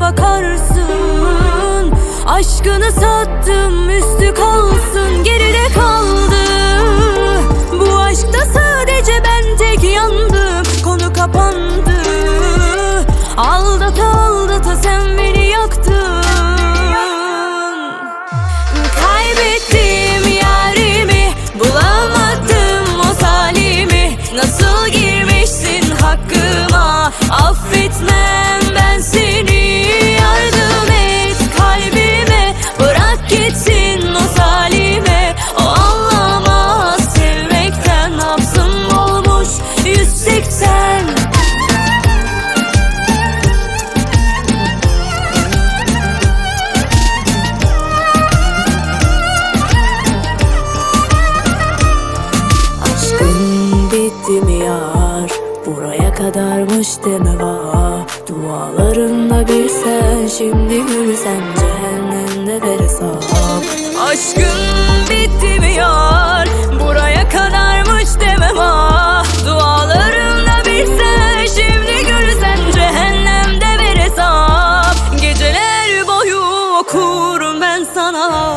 bakarsın. Aşkını sattım, üstü kalsın, geride kaldı. Bu aşkta sadece ben tek yandım, konu kapandı. Aldata aldata sen beni yaktın. Kaybettim yarimi, bulamadım o salimi. Nasıl girmişsin hakkıma, affetmem ben seni. Yardım et kalbime, bırak gitsin o salime. O anlamaz sevmekten, nabzım olmuş 180. Aşkın bitti mi yar? Buraya kadarmış deme var. Dualarımda bir sen, şimdi gülsen cehennemde ver hesap. Aşkın bitti mi yar? Buraya kadarmış deme var. Dualarımda bir sen, şimdi gülsen cehennemde ver hesap. Geceler boyu okurum ben sana.